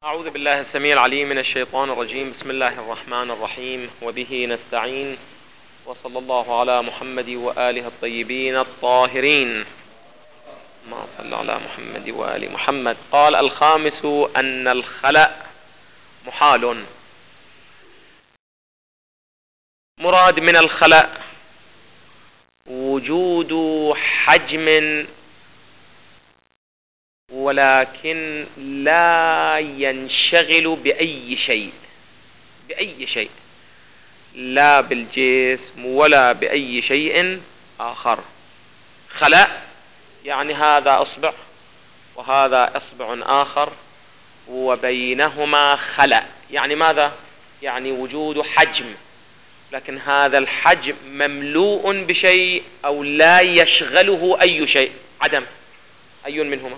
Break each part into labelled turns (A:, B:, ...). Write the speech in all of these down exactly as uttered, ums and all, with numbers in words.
A: أعوذ بالله السميع العليم من الشيطان الرجيم. بسم الله الرحمن الرحيم، وبه نستعين، وصلى الله على محمد وآله الطيبين الطاهرين. ما صلى على محمد وآل محمد. قال: الخامس أن الخلأ محال. مراد من الخلأ وجود حجم ولكن لا ينشغل بأي شيء بأي شيء لا بالجسم ولا بأي شيء آخر. خلأ يعني هذا أصبع وهذا أصبع آخر وبينهما خلأ، يعني ماذا؟ يعني وجود حجم، لكن هذا الحجم مملوء بشيء أو لا يشغله أي شيء. عدم. أي منهما؟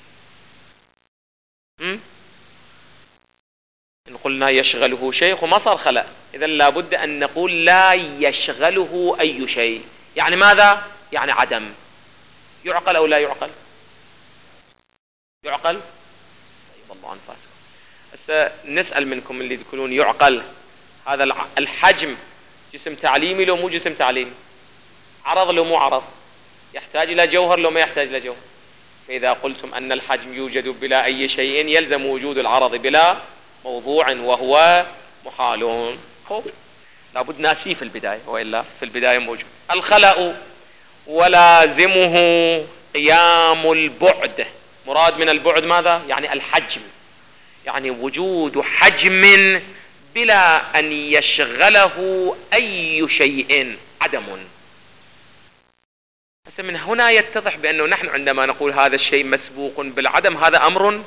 A: إن قلنا يشغله شيء وما صار خلأ، إذن لابد أن نقول لا يشغله أي شيء. يعني ماذا؟ يعني عدم. يعقل أو لا يعقل؟ يعقل؟ طيب الله أنفاسكم. هسه نسأل منكم اللي تقولون يعقل، هذا الحجم جسم تعليمي لو مو جسم تعليمي؟ عرض لو مو عرض؟ يحتاج إلى جوهر لو ما يحتاج إلى جوهر؟ فإذا قلتم أن الحجم يوجد بلا أي شيء يلزم وجود العرض بلا موضوع وهو محال. لابد ناسيه في البداية، وإلا في البداية موجود. الخلأ ولازمه قيام البعد. مراد من البعد ماذا؟ يعني الحجم، يعني وجود حجم بلا أن يشغله أي شيء. عدم. من هنا يتضح بأنه نحن عندما نقول هذا الشيء مسبوق بالعدم هذا أمر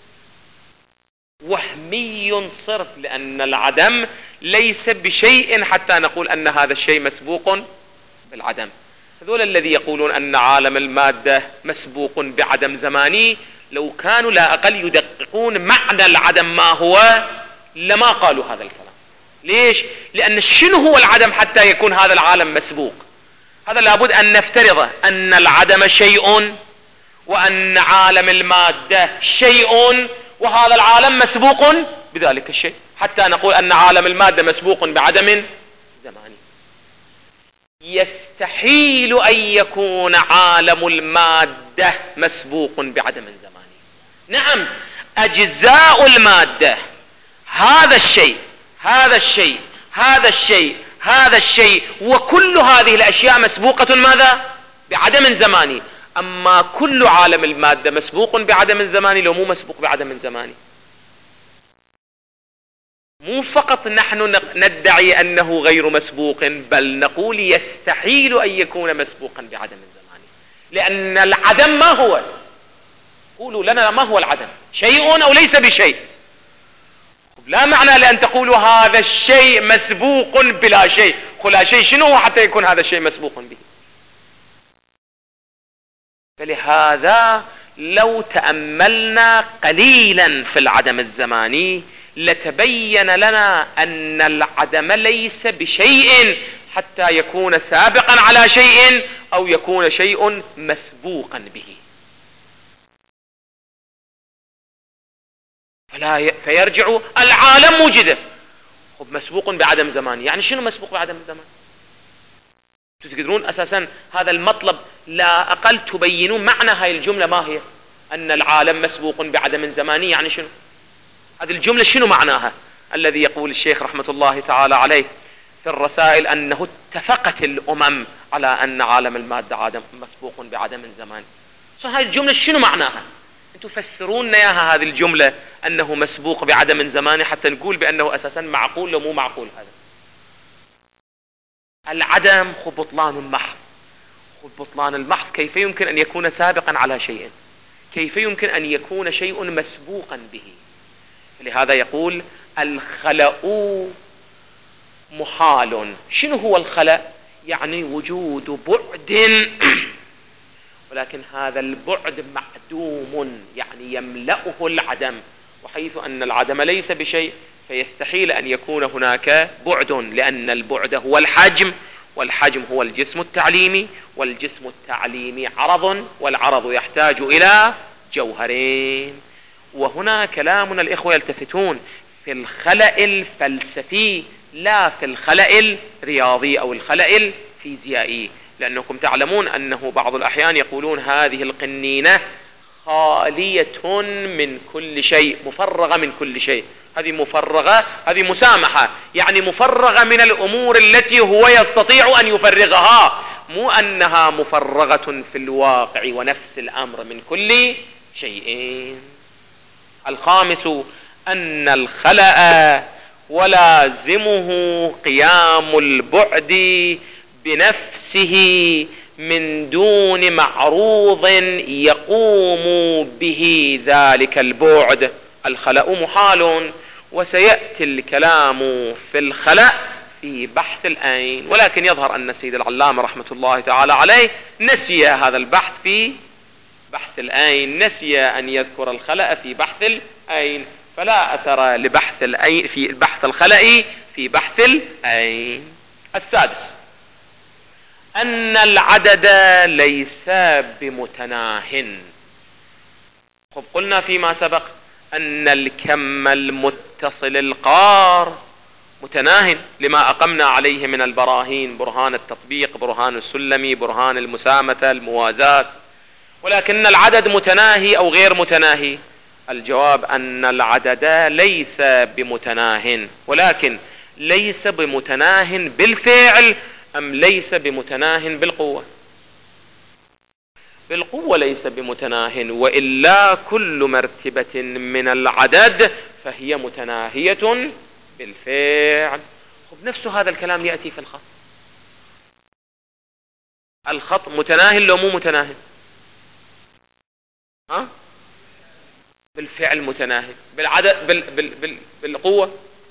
A: وهمي صرف، لأن العدم ليس بشيء حتى نقول أن هذا الشيء مسبوق بالعدم. هذول الذي يقولون أن عالم المادة مسبوق بعدم زماني لو كانوا لا أقل يدققون معنى العدم ما هو لما قالوا هذا الكلام. ليش؟ لأن شنو هو العدم حتى يكون هذا العالم مسبوق؟ هذا لابد أن نفترض أن العدم شيء وأن عالم المادة شيء وهذا العالم مسبوق بذلك الشيء حتى نقول أن عالم المادة مسبوق بعدم زماني. يستحيل أن يكون عالم المادة مسبوق بعدم زماني. نعم، أجزاء المادة، هذا الشيء هذا الشيء هذا الشيء هذا الشيء وكل هذه الأشياء مسبوقة ماذا؟ بعدم زماني. أما كل عالم المادة مسبوق بعدم زماني لو مو مسبوق بعدم زماني. مو فقط نحن ندعي أنه غير مسبوق، بل نقول يستحيل أن يكون مسبوقا بعدم زماني، لأن العدم ما هو؟ قولوا لنا ما هو العدم؟ شيء أو ليس بشيء؟ لا معنى لأن تقولوا هذا الشيء مسبوق بلا شيء. خلا شيء شنو هو حتى يكون هذا الشيء مسبوق به؟ فلهذا لو تأملنا قليلا في العدم الزماني لتبين لنا أن العدم ليس بشيء حتى يكون سابقا على شيء أو يكون شيء مسبوقا به. فلا فيرجع العالم موجده خب مسبوق بعدم زماني. يعني شنو مسبوق بعدم زمان؟ تقدرون أساسا هذا المطلب لا أقل تبينون معنى هاي الجملة ما هي؟ أن العالم مسبوق بعدم زماني يعني شنو؟ هذه الجملة شنو معناها؟ الذي يقول الشيخ رحمة الله تعالى عليه في الرسائل أنه اتفقت الأمم على أن عالم المادة عدم مسبوق بعدم زماني. هاي الجملة شنو معناها؟ انتم فسرون اياها هذه الجملة انه مسبوق بعدم زماني حتى نقول بانه اساسا معقول لو مو معقول. هذا العدم خو بطلان محض. خو بطلان المحض كيف يمكن ان يكون سابقا على شيء؟ كيف يمكن ان يكون شيء مسبوقا به؟ لهذا يقول الخلأ محال. شنو هو الخلأ؟ يعني وجود بعد ولكن هذا البعد معدوم، يعني يملأه العدم، وحيث أن العدم ليس بشيء فيستحيل أن يكون هناك بعد، لأن البعد هو الحجم، والحجم هو الجسم التعليمي، والجسم التعليمي عرض، والعرض يحتاج إلى جوهرين. وهنا كلامنا الإخوة يلتفتون في الخلأ الفلسفي لا في الخلأ الرياضي أو الخلأ الفيزيائي، لأنكم تعلمون أنه بعض الأحيان يقولون هذه القنينة خالية من كل شيء، مفرغة من كل شيء. هذه مفرغة، هذه مسامحة، يعني مفرغة من الأمور التي هو يستطيع أن يفرغها، مو أنها مفرغة في الواقع ونفس الأمر من كل شيء. الخامس أن الخلأ ولازمه قيام البعد بنفسه من دون معروض يقوم به ذلك البعد. الخلأ محال، وسيأتي الكلام في الخلأ في بحث الأين، ولكن يظهر أن السيد العلامة رحمة الله تعالى عليه نسي هذا البحث في بحث الأين، نسي أن يذكر الخلأ في بحث الأين، فلا أثر لبحث الأين في بحث الخلأ في بحث الأين. السادس أن العدد ليس بمتناه. خب قلنا فيما سبق أن الكم المتصل القار متناه لما أقمنا عليه من البراهين، برهان التطبيق، برهان السلمي، برهان المسامة، الموازاة، ولكن العدد متناهي أو غير متناهي؟ الجواب أن العدد ليس بمتناه، ولكن ليس بمتناه بالفعل أم ليس بمتناه بالقوة؟ بالقوة ليس بمتناه، وإلا كل مرتبة من العدد فهي متناهية بالفعل. خب نفس هذا الكلام يأتي في الخط. الخط متناهي لو مو متناهي؟ ها؟ بالفعل متناهي، بالعدد بال بال بال بالقوة.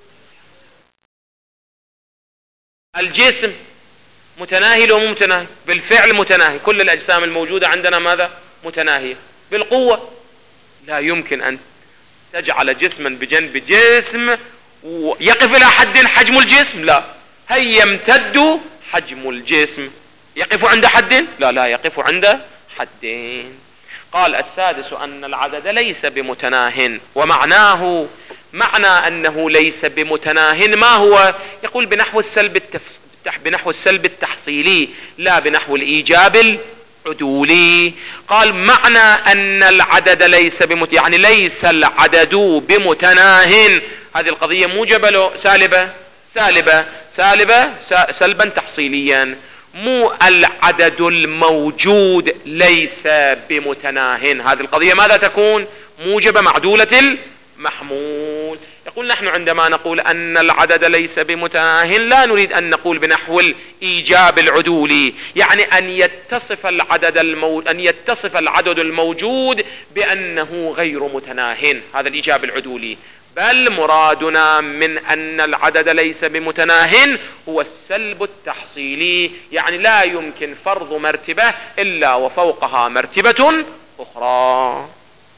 A: الجسم متناهي لو مو متناهي؟ بالفعل متناهي. كل الأجسام الموجودة عندنا ماذا؟ متناهية. بالقوة لا يمكن أن تجعل جسما بجنب جسم ويقف إلى حد حجم الجسم، لا، هل يمتد حجم الجسم يقف عند حد؟ لا، لا يقف عند حدين. قال السادس أن العدد ليس بمتناه، ومعناه معنى أنه ليس بمتناه ما هو؟ يقول بنحو السلب التفص... بنحو السلب التحصيلي لا بنحو الإيجاب العدولي. قال معنى أن العدد ليس بمت... يعني ليس العدد بمتناه. هذه القضية موجبة لو سالبة؟ سالبة. سالبة سلبا تحصيليا. مو العدد الموجود ليس بمتناه، هذه القضية ماذا تكون؟ موجبة معدولة المحمول. يقول نحن عندما نقول أن العدد ليس بمتناه لا نريد أن نقول بنحو الإيجاب العدولي، يعني أن يتصف العدد المو... أن يتصف العدد الموجود بأنه غير متناه، هذا الإيجاب العدولي. بل مرادنا من أن العدد ليس بمتناه هو السلب التحصيلي، يعني لا يمكن فرض مرتبة إلا وفوقها مرتبة أخرى.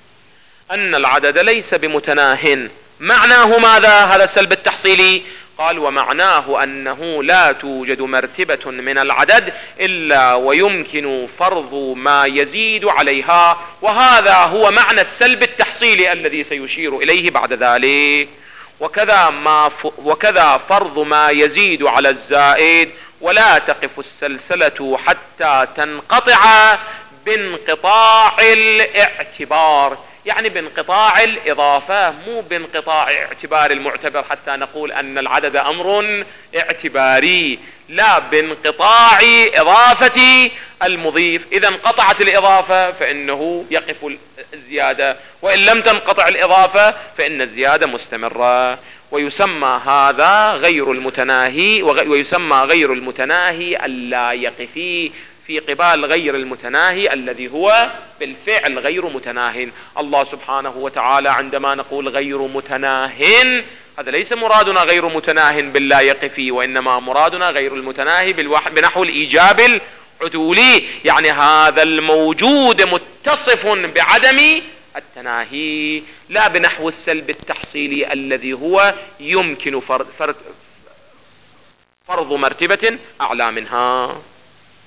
A: أن العدد ليس بمتناه معناه ماذا؟ هذا السلب التحصيلي. قال ومعناه أنه لا توجد مرتبة من العدد إلا ويمكن فرض ما يزيد عليها، وهذا هو معنى السلب التحصيلي الذي سيشير إليه بعد ذلك. وكذا, ما ف... وكذا فرض ما يزيد على الزائد، ولا تقف السلسلة حتى تنقطع بانقطاع الاعتبار، يعني بانقطاع الإضافة، مو بانقطاع اعتبار المعتبر حتى نقول أن العدد أمر اعتباري، لا، بانقطاع إضافة المضيف. إذا انقطعت الإضافة فإنه يقف الزيادة، وإن لم تنقطع الإضافة فإن الزيادة مستمرة. ويسمى هذا غير المتناهي، ويسمى غير المتناهي اللا يقفي في قبال غير المتناهي الذي هو بالفعل غير متناه. الله سبحانه وتعالى عندما نقول غير متناه هذا ليس مرادنا غير متناه باللا يقفي، وإنما مرادنا غير المتناهي بنحو الإيجاب العدولي، يعني هذا الموجود متصف بعدم التناهي، لا بنحو السلب التحصيلي الذي هو يمكن فرض, فرض, فرض مرتبة أعلى منها.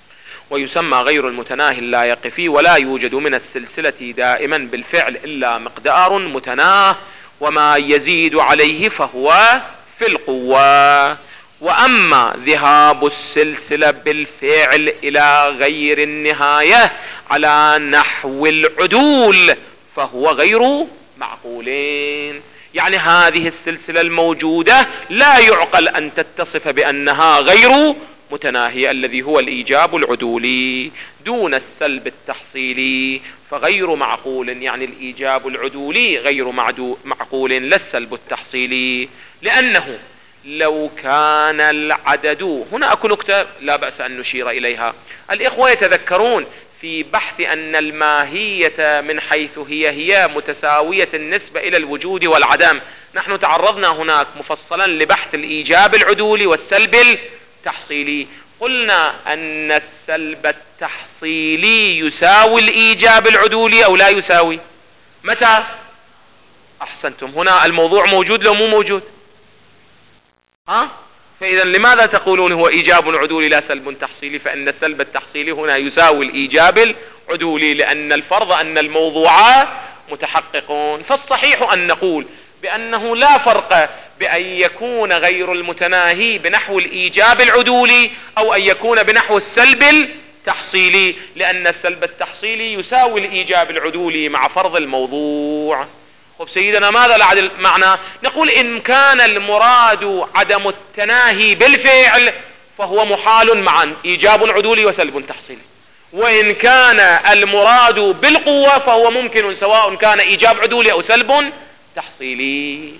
A: ويسمى غير المتناهي اللائق فيه، ولا يوجد من السلسلة دائما بالفعل إلا مقدار متناه، وما يزيد عليه فهو في القوة. وأما ذهاب السلسلة بالفعل إلى غير النهاية على نحو العدول فهو غير معقولين. يعني هذه السلسلة الموجودة لا يعقل أن تتصف بأنها غير متناهية، الذي هو الإيجاب العدولي دون السلب التحصيلي، فغير معقول. يعني الإيجاب العدولي غير معقول لا السلب التحصيلي، لأنه لو كان العدد، هنا أكو نكتة لا بأس أن نشير إليها. الإخوة يتذكرون في بحث أن الماهية من حيث هي هي متساوية النسبة إلى الوجود والعدم، نحن تعرضنا هناك مفصلا لبحث الإيجاب العدولي والسلب التحصيلي. قلنا أن السلب التحصيلي يساوي الإيجاب العدولي أو لا يساوي؟ متى؟ أحسنتم، هنا الموضوع موجود لو مو موجود؟ ها؟ فإذا لماذا تقولون هو إيجاب عدولي لا سلب تحصيلي؟ فإن السلب التحصيلي هنا يساوي الإيجاب العدولي، لأن الفرض أن الموضوعات متحققون. فالصحيح أن نقول بأنه لا فرق بأن يكون غير المتناهي بنحو الإيجاب العدولي أو أن يكون بنحو السلب التحصيلي، لأن السلب التحصيلي يساوي الإيجاب العدولي مع فرض الموضوع. طب سيدنا ماذا العدل معنى؟ نقول إن كان المراد عدم التناهي بالفعل فهو محال معا، إيجاب عدولي وسلب تحصيلي. وإن كان المراد بالقوة فهو ممكن سواء كان إيجاب عدولي أو سلب تحصيلي.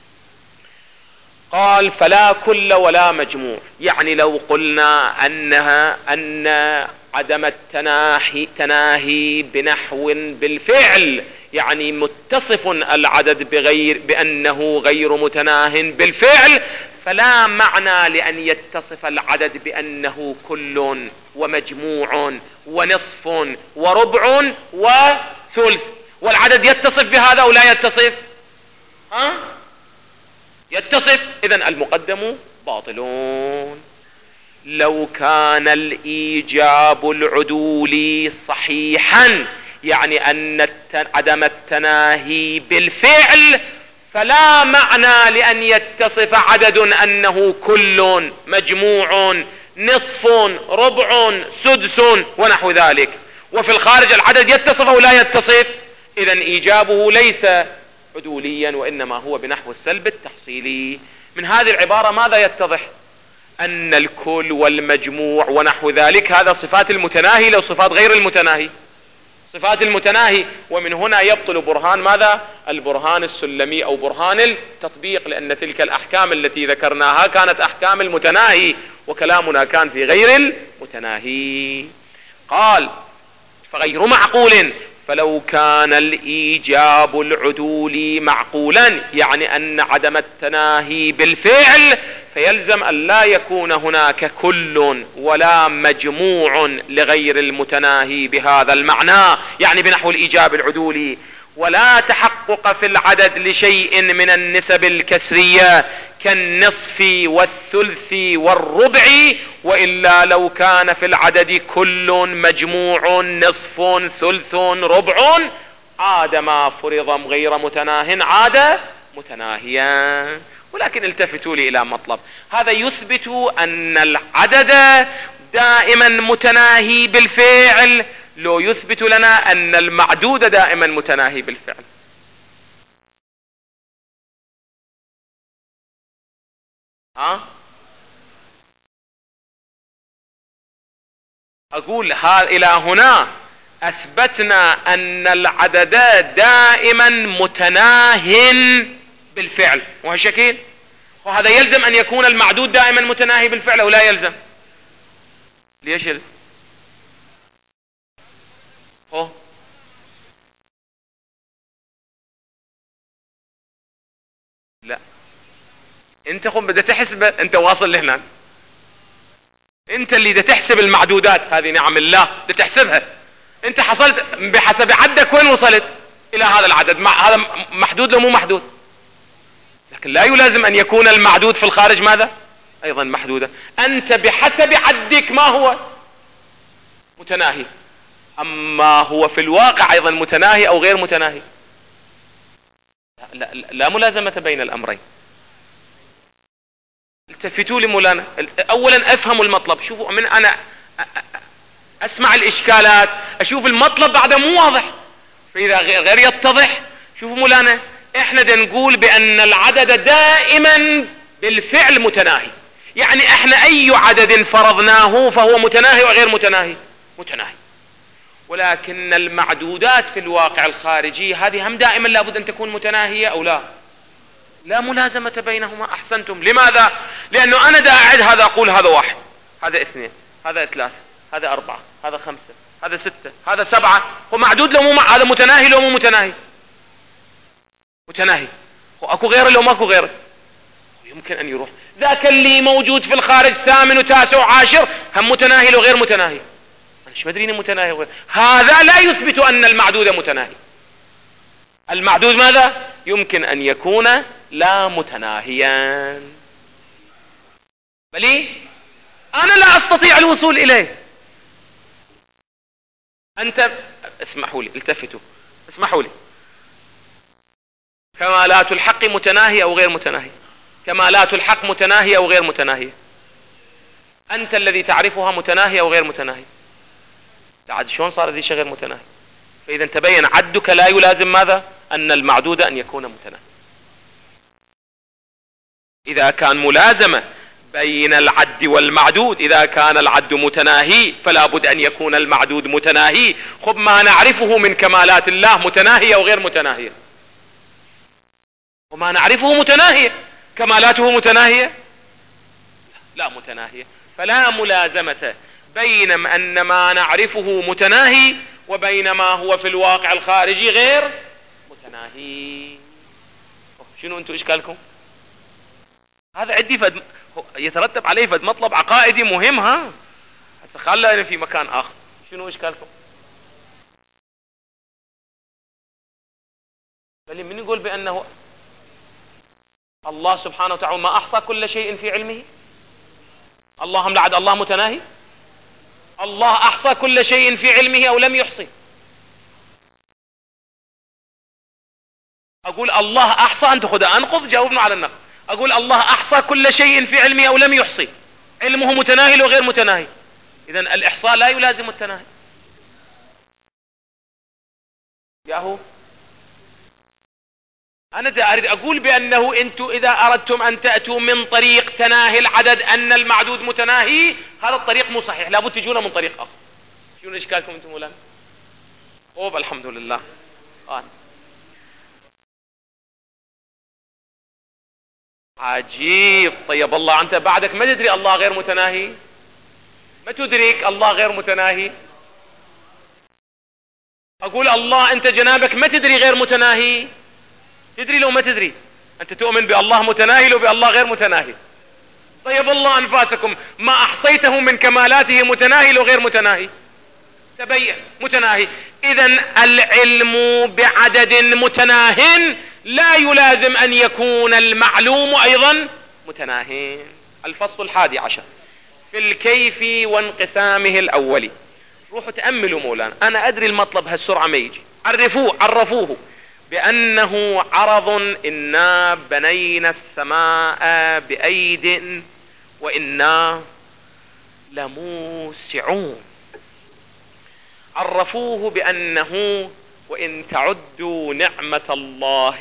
A: قال فلا كل ولا مجموع. يعني لو قلنا أنها أن عدم التناهي تناهي بنحو بالفعل، يعني متصف العدد بغير بأنه غير متناه بالفعل، فلا معنى لأن يتصف العدد بأنه كل ومجموع ونصف وربع وثلث، والعدد يتصف بهذا أو لا يتصف؟ ها؟ يتصف. إذن المقدم باطلون. لو كان الإيجاب العدولي صحيحا، يعني أن عدم التناهي بالفعل، فلا معنى لأن يتصف عدد أنه كل مجموع نصف ربع سدس ونحو ذلك، وفي الخارج العدد يتصف أو لا يتصف. إذن إيجابه ليس عدوليا وإنما هو بنحو السلب التحصيلي. من هذه العبارة ماذا يتضح؟ أن الكل والمجموع ونحو ذلك هذا صفات المتناهي لو صفات غير المتناهي، صفات المتناهي. ومن هنا يبطل برهان ماذا؟ البرهان السلمي أو برهان التطبيق، لأن تلك الأحكام التي ذكرناها كانت أحكام المتناهي وكلامنا كان في غير المتناهي. قال فغير معقول. فلو كان الإيجاب العدولي معقولا، يعني أن عدم التناهي بالفعل، فيلزم أن لا يكون هناك كل ولا مجموع لغير المتناهي بهذا المعنى، يعني بنحو الإيجاب العدولي. ولا تحقق في العدد لشيء من النسب الكسرية كالنصف والثلث والربع، وإلا لو كان في العدد كل مجموع نصف ثلث ربع عاد ما فرض غير متناه عاد متناهيا. ولكن التفتوا لي إلى مطلب، هذا يثبت أن العدد دائما متناهي بالفعل، لو يثبت لنا أن المعدود دائما متناهي بالفعل. ها؟ أقول ها إلى هنا أثبتنا أن العدد دائما متناه بالفعل، وهالشكل وهذا يلزم أن يكون المعدود دائما متناهي بالفعل أو لا يلزم؟ ليش يلزم؟ أوه. لا، انت خم بدأ تحسب، انت واصل لهنا، انت اللي بدأ تحسب المعدودات هذه نعم الله بدأ تحسبها. انت حصلت بحسب عدك وين وصلت الى هذا العدد، مع هذا محدود لو مو محدود، لكن لا يلازم ان يكون المعدود في الخارج ماذا ايضا محدودا. انت بحسب عدك ما هو متناهي، أما هو في الواقع أيضا متناهي أو غير متناهي؟ لا, لا, لا ملازمة بين الأمرين. التفتوا لي مولانا، أولا أفهم المطلب. شوفوا، من أنا أسمع الإشكالات، أشوف المطلب بعده مو واضح، فإذا غير يتضح. شوفوا مولانا، إحنا دا نقول بأن العدد دائما بالفعل متناهي، يعني إحنا أي عدد فرضناه فهو متناهي وغير متناهي؟ متناهي. ولكن المعدودات في الواقع الخارجي هذه هم دائما لابد أن تكون متناهية أو لا؟ لا ملازمة بينهما. أحسنتم. لماذا؟ لأنه أنا دا أعد هذا، أقول هذا واحد، هذا اثنين، هذا ثلاثة، هذا أربعة، هذا خمسة، هذا ستة، هذا سبعة. هو معدود لو مو مع... هذا متناهي لو مو متناهي؟ متناهي. أكو غيره لو ماكو غيره؟ يمكن أن يروح. ذاك اللي موجود في الخارج ثامن وتاسع وعاشر هم متناهي لو غير متناهي؟ أنا مش مدري إنه متناهي وغير. هذا لا يثبت أن المعدود متناهي. المعدود ماذا؟ يمكن أن يكون لا متناهيا، بل أنا لا أستطيع الوصول إليه. أنت اسمحوا لي، التفتوا، اسمحوا لي. كمالات الحق متناهية أو غير متناهية؟ كمالات الحق متناهية أو غير متناهية؟ أنت الذي تعرفها متناهية أو غير متناهية؟ عاد شلون صار ذي شيء غير متناهي؟ فإذا تبين عدك لا يلازم ماذا؟ أن المعدود أن يكون متناهي. إذا كان ملازمة بين العد والمعدود، إذا كان العد متناهي فلا بد أن يكون المعدود متناهي. خب ما نعرفه من كمالات الله متناهية أو غير متناهية؟ وما نعرفه متناهية، كمالاته متناهية؟ لا متناهية. فلا ملازمة بين أن ما نعرفه متناهي وبين ما هو في الواقع الخارجي غير متناهي. شنو انتم اشكالكم؟ هذا عندي فد يترتب عليه فد مطلب عقائدي مهم. ها هسه خلينا في مكان اخر. شنو اشكالكم؟ بل من يقول بانه الله سبحانه وتعالى ما احصى كل شيء في علمه؟ اللهم لعد الله متناهي؟ الله احصى كل شيء في علمه او لم يحصي؟ اقول الله احصى، انت خذ انقض جاوبنا على النقض. اقول الله احصى كل شيء في علمه او لم يحصي، علمه متناهي وغير متناهي. اذا الاحصاء لا يلازم التناهي. ياهو انا دا اريد اقول بانه انتم اذا اردتم ان تاتوا من طريق تناهي العدد ان المعدود متناهي، هذا الطريق مو صحيح، لابد تجونا من طريق اخر. شنو اشكالكم انتم مولانا؟ اوب الحمد لله. آه. عجيب. طيب الله انت بعدك ما تدري الله غير متناهي؟ ما تدرك الله غير متناهي؟ اقول الله انت جنابك ما تدري غير متناهي؟ تدري لو ما تدري؟ انت تؤمن بالله متناهي لو بالله غير متناهي؟ طيب الله انفاسكم ما احصيته من كمالاته متناهي لو غير متناهي؟ تبين متناهي. اذا العلم بعدد متناه لا يلازم ان يكون المعلوم ايضا متناهي. الفصل الحادي عشر في الكيف وانقسامه الاولي. روحوا تأملوا مولانا، انا ادري المطلب هالسرعة ما يجي. عرفوه عرفوه بانه عرض انا بنينا السماء بايد وانا لموسعون. عرفوه بأنه وإن تعدوا نعمة الله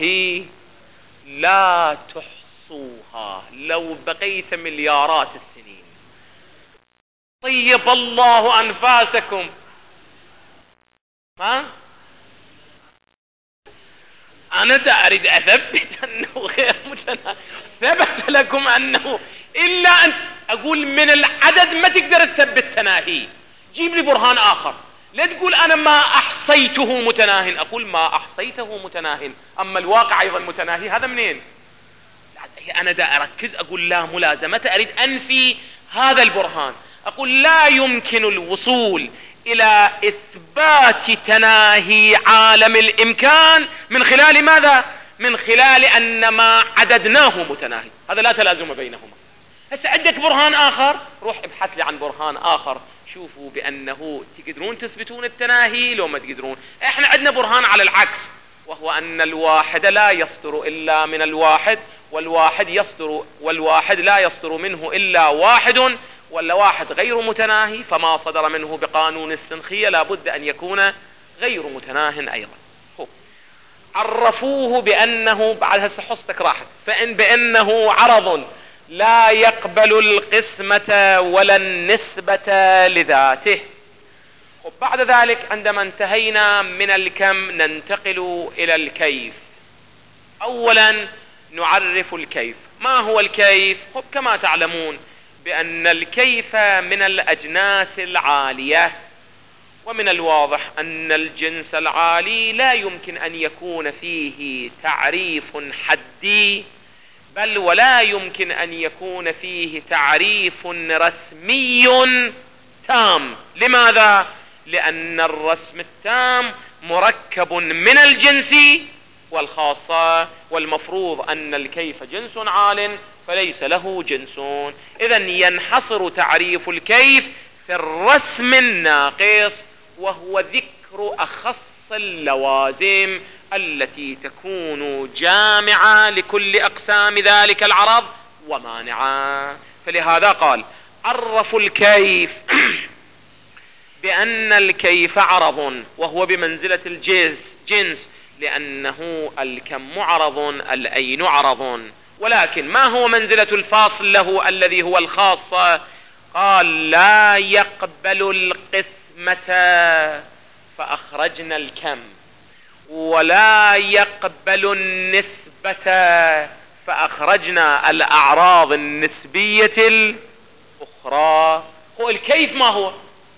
A: لا تحصوها لو بقيت مليارات السنين. طيب الله أنفاسكم. ها أنا دا أريد أثبت أنه غير متناهي. ثبت لكم أنه إلا أن أقول من العدد ما تقدر تثبت تناهي. جيب لي برهان آخر. لا تقول أنا ما أحصيته متناهٍ، أقول ما أحصيته متناهٍ أما الواقع أيضا متناهي. هذا منين؟ أنا دا أركز أقول لا ملازمة، أريد أنفي هذا البرهان. أقول لا يمكن الوصول إلى إثبات تناهي عالم الإمكان من خلال ماذا؟ من خلال أن ما عددناه متناهي. هذا لا تلازم بينهما. هسه عندك برهان آخر، روح ابحث لي عن برهان آخر. شوفوا بأنه تقدرون تثبتون التناهي لو ما تقدرون. احنا عندنا برهان على العكس، وهو أن الواحد لا يصدر إلا من الواحد، والواحد يصدر والواحد لا يصدر منه إلا واحد، ولا واحد غير متناهي، فما صدر منه بقانون السنخية لا بد أن يكون غير متناه أيضا. هو. عرفوه بأنه بعد هسه حصتك راحت، فإن بأنه عرض لا يقبل القسمة ولا النسبة لذاته. وبعد ذلك عندما انتهينا من الكم ننتقل إلى الكيف. أولا نعرف الكيف. ما هو الكيف؟ كما تعلمون بأن الكيف من الأجناس العالية، ومن الواضح أن الجنس العالي لا يمكن أن يكون فيه تعريف حدي، بل ولا يمكن أن يكون فيه تعريف رسمي تام. لماذا؟ لأن الرسم التام مركب من الجنس والخاصة، والمفروض أن الكيف جنس عال فليس له جنس. إذن ينحصر تعريف الكيف في الرسم الناقص، وهو ذكر أخص اللوازم التي تكون جامعة لكل أقسام ذلك العرض ومانعة. فلهذا قال عرفوا الكيف بأن الكيف عرض، وهو بمنزلة الجنس جنس، لأنه الكم عرض الأين عرض. ولكن ما هو منزلة الفاصل له الذي هو الخاصة؟ قال لا يقبل القسمة فأخرجنا الكم، ولا يقبل النسبة فأخرجنا الأعراض النسبية الأخرى. هو الكيف ما هو؟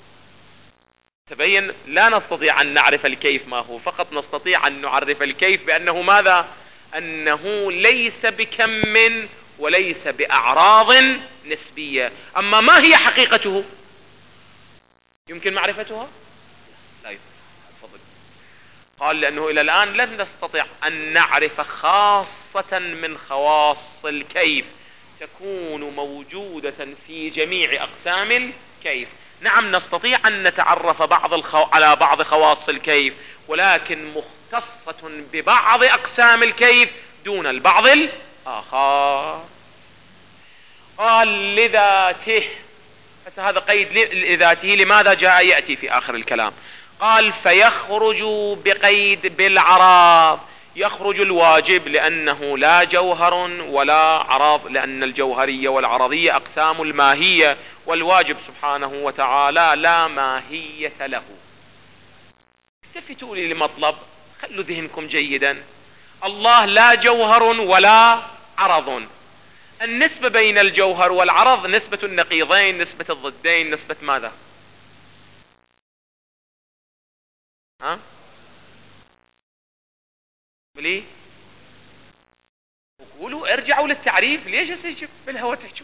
A: تبين لا نستطيع أن نعرف الكيف ما هو، فقط نستطيع أن نعرف الكيف بأنه ماذا؟ أنه ليس بكم وليس بأعراض نسبية. أما ما هي حقيقته؟ يمكن معرفتها؟ لا يمكن. تفضل. قال لأنه إلى الآن لن نستطيع أن نعرف خاصة من خواص الكيف تكون موجودة في جميع أقسام الكيف. نعم نستطيع أن نتعرف بعض الخو... على بعض خواص الكيف، ولكن مختصة ببعض أقسام الكيف دون البعض الآخر. قال لذاته. هذا قيد لذاته. لماذا جاء يأتي في آخر الكلام؟ قال فيخرج بقيد بالعراض. يخرج الواجب لأنه لا جوهر ولا عرض، لأن الجوهرية والعرضية أقسام الماهية، والواجب سبحانه وتعالى لا ماهية له. التفتوا لي لمطلب، خلوا ذهنكم جيدا. الله لا جوهر ولا عرض. النسبة بين الجوهر والعرض نسبة النقيضين، نسبة الضدين، نسبة ماذا؟ ها؟ ليه؟ قولوا ارجعوا للتعريف. ليش تجيب بالهوى تحجوا؟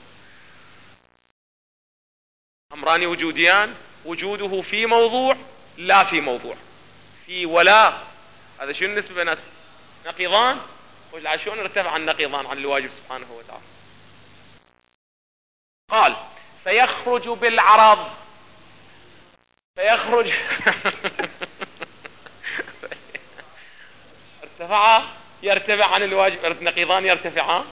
A: أمران وجوديان، وجوده في موضوع لا في موضوع، في ولا. هذا شو النسبة بيناتهم؟ نقيضان. شلون ارتفع النقيضان عن الواجب سبحانه وتعالى؟ قال فيخرج بالعرض. فيخرج ارتفع يرتفع عن الواجب، نقيضان يرتفعان.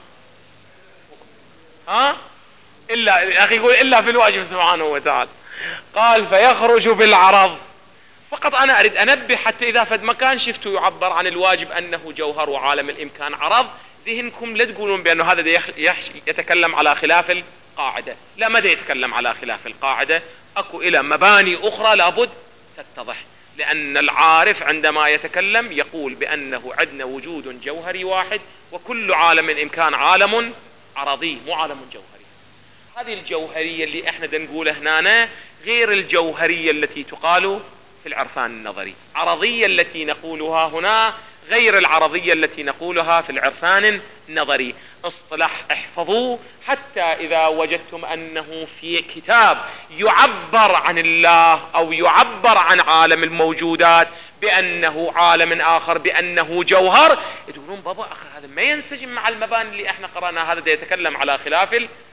A: ها؟ إلا يا أخي يقول إلا في الواجب سبحانه وتعالى. قال فيخرج بالعرض. فقط أنا أريد أنبه حتى إذا فد مكان شفتوا يعبر عن الواجب أنه جوهر وعالم الإمكان عرض، ذهنكم لا تقولون بأنه هذا يتكلم على خلاف القاعدة. لا، ماذا يتكلم على خلاف القاعدة؟ أكو إلى مباني أخرى لابد تتضح. لأن العارف عندما يتكلم يقول بأنه عندنا وجود جوهري واحد، وكل عالم الإمكان عالم عرضي مو عالم جوهري. هذه الجوهرية اللي احنا نقولها هنا غير الجوهرية التي تقال في العرفان النظري. عرضية التي نقولها هنا غير العرضية التي نقولها في العرفان النظري. اصطلاح احفظوه حتى إذا وجدتم أنه في كتاب يعبر عن الله أو يعبر عن عالم الموجودات بأنه عالم آخر، بأنه جوهر، تقولون بابا أخي هذا ما ينسجم مع المباني اللي احنا قرأنا، هذا دا يتكلم على خلاف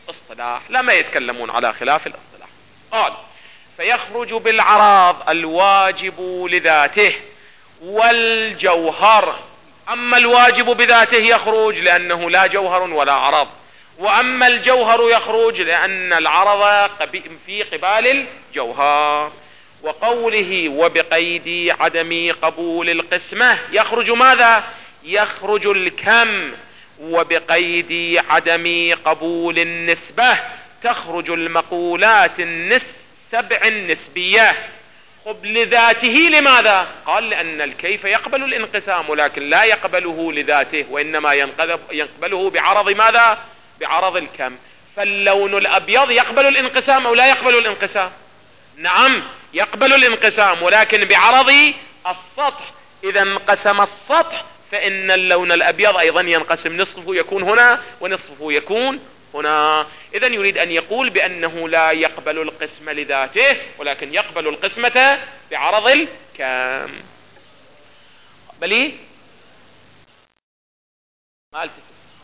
A: اصطلاح، لا ما يتكلمون على خلاف الاصطلاح. قال فيخرج بالعراض الواجب لذاته والجوهر. أما الواجب بذاته يخرج لأنه لا جوهر ولا عرض، وأما الجوهر يخرج لأن العرض في قبال الجوهر. وقوله وبقيد عدم قبول القسمة يخرج ماذا؟ يخرج الكم. وبقيد عدم قبول النسبة تخرج المقولات السبع النسبية. خب لذاته لماذا؟ قال لأن الكيف يقبل الانقسام ولكن لا يقبله لذاته، وإنما يقبله بعرض ماذا؟ بعرض الكم. فاللون الأبيض يقبل الانقسام أو لا يقبل الانقسام؟ نعم يقبل الانقسام ولكن بعرض السطح. إذا انقسم السطح فإن اللون الأبيض أيضا ينقسم، نصفه يكون هنا ونصفه يكون هنا. إذا يريد أن يقول بأنه لا يقبل القسم لذاته ولكن يقبل القسمة بعرض الكم. بلي ما التفت.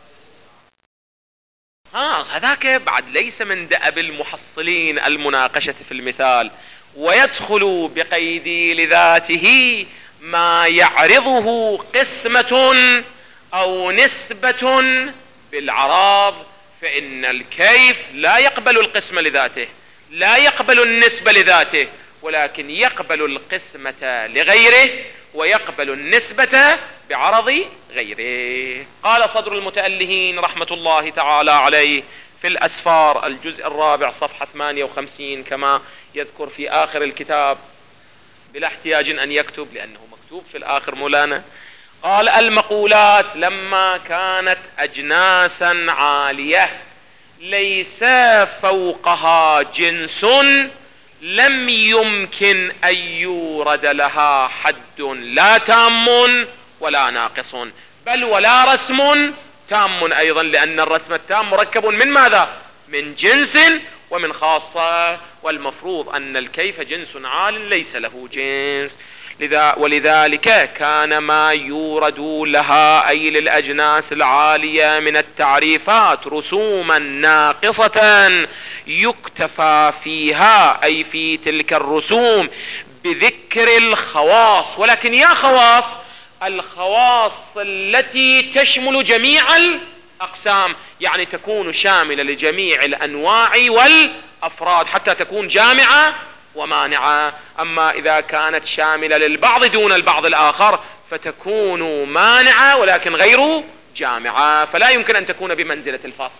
A: ها هذاك بعد ليس من دأب المحصلين المناقشة في المثال. ويدخل بقيد لذاته ما يعرضه قسمة أو نسبة بالعراض، فإن الكيف لا يقبل القسمة لذاته، لا يقبل النسبة لذاته، ولكن يقبل القسمة لغيره ويقبل النسبة بعرض غيره. قال صدر المتألهين رحمة الله تعالى عليه في الأسفار الجزء الرابع صفحة ثمانية وخمسين كما يذكر في آخر الكتاب بلا احتياج أن يكتب لأنه مكتوب في الآخر مولانا. قال المقولات لما كانت أجناسا عالية ليس فوقها جنس لم يمكن أن يورد لها حد لا تام ولا ناقص، بل ولا رسم تام أيضا، لأن الرسم التام مركب من ماذا؟ من جنس ومن خاصة، والمفروض أن الكيف جنس عال ليس له جنس. لذا ولذلك كان ما يورد لها أي للأجناس العالية من التعريفات رسوما ناقصة يكتفى فيها أي في تلك الرسوم بذكر الخواص. ولكن يا خواص الخواص التي تشمل جميع الأقسام، يعني تكون شاملة لجميع الأنواع والأفراد حتى تكون جامعة ومانعة. أما إذا كانت شاملة للبعض دون البعض الآخر فتكون مانعة ولكن غير جامعة، فلا يمكن أن تكون بمنزلة الفصل.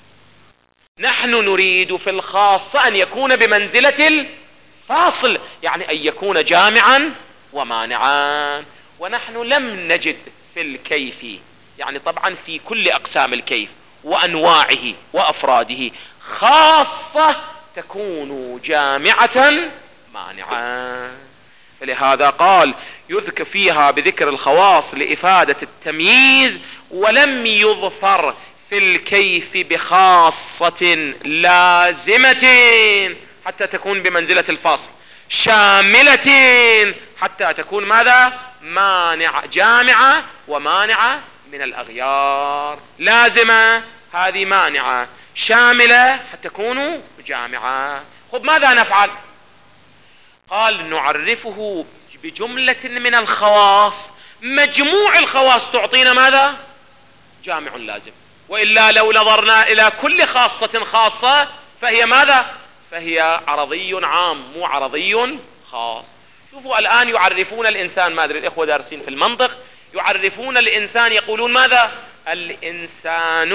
A: نحن نريد في الخاصة أن يكون بمنزلة الفاصل، يعني أن يكون جامعا ومانعا. ونحن لم نجد في الكيف، يعني طبعا في كل أقسام الكيف وأنواعه وأفراده، خاصة تكون جامعة مانعة. فلهذا قال يذكر فيها بذكر الخواص لإفادة التمييز، ولم يظفر في الكيف بخاصة لازمة حتى تكون بمنزلة الفصل، شاملة حتى تكون ماذا؟ مانعة، جامعة ومانعة من الأغيار. لازمة هذه مانعة، شاملة حتى تكون جامعة. خب ماذا نفعل؟ قال نعرفه بجملة من الخواص، مجموع الخواص تعطينا ماذا؟ جامع لازم. وإلا لو نظرنا إلى كل خاصة خاصة فهي ماذا؟ فهي عرضي عام مو عرضي خاص. شوفوا الآن يعرفون الإنسان، ما أدري الإخوة دارسين في المنطق، يعرفون الإنسان يقولون ماذا؟ الإنسان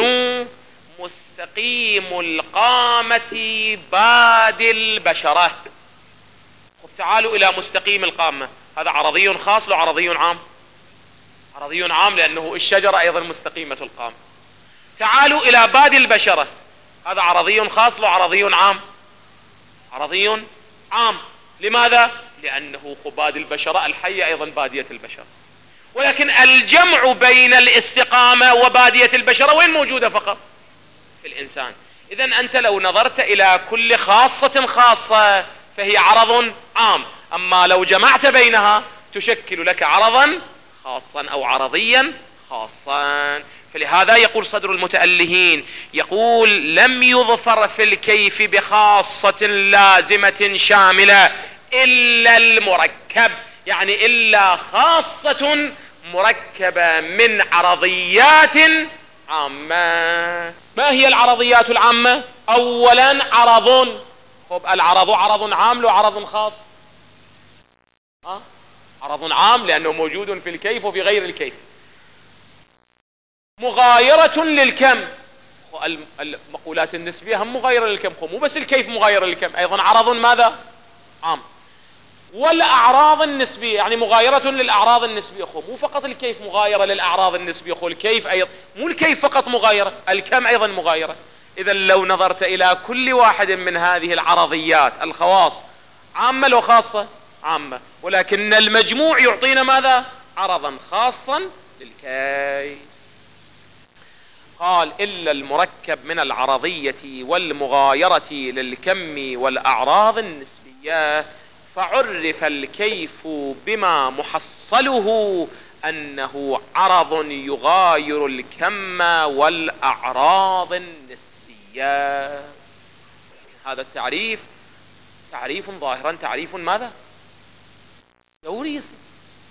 A: مستقيم القامة باد البشرة. خب تعالوا إلى مستقيم القامة، هذا عرضي خاص لو عرضي عام؟ عرضي عام لأنه الشجرة أيضا مستقيمة القامة. تعالوا إلى باد البشرة، هذا عرضي خاص لو عرضي عام؟ عرضي عام. لماذا؟ لأنه باد البشرة الحية أيضا بادية البشرة. ولكن الجمع بين الاستقامة وبادية البشرة وين موجودة؟ فقط في الإنسان. إذن أنت لو نظرت إلى كل خاصة خاصة فهي عرض عام، أما لو جمعت بينها تشكل لك عرضا خاصا أو عرضيا خاصا. فلهذا يقول صدر المتألهين، يقول لم يظفر في الكيف بخاصة لازمة شاملة إلا المركب، يعني إلا خاصة مركبة من عرضيات عامة. ما هي العرضيات العامة؟ أولا عرض، خب العرض عرض عام وعرض خاص. أه؟ عرض عام لأنه موجود في الكيف وفي غير الكيف. مغايرة للكم، المقولات النسبية هم مغايرة للكم، مو بس الكيف مغايرة للكم، أيضا عرض ماذا؟ عام. والأعراض النسبية يعني مغايرة للأعراض النسبية، خو مو فقط الكيف مغايرة للأعراض النسبية، خو الكيف أيضا، مو الكيف فقط مغايرة، الكم أيضا مغايرة. إذا لو نظرت إلى كل واحد من هذه العرضيات الخواص، عامة لو خاصة؟ عامة، ولكن المجموع يعطينا ماذا؟ عرضا خاصا للكيف. قال إلا المركب من العرضية والمغايرة للكم والأعراض النسبية، فعرف الكيف بما محصله أنه عرض يغاير الكم والأعراض النسبية. هذا التعريف تعريف ظاهرا تعريف ماذا؟ توريثي،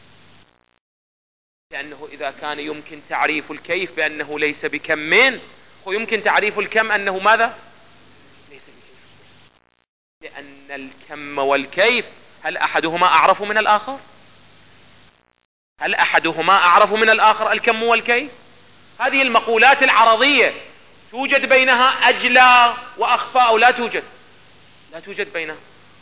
A: لأنه إذا كان يمكن تعريف الكيف بأنه ليس بكمين، ويمكن تعريف الكم أنه ماذا؟ ليس بكيف، لأن الكم والكيف هل أحدهما أعرف من الآخر؟ هل أحدهما أعرف من الآخر الكم والكيف؟ هذه المقولات العرضية توجد بينها أجلى وأخفى أو لا توجد؟ لا توجد بينها.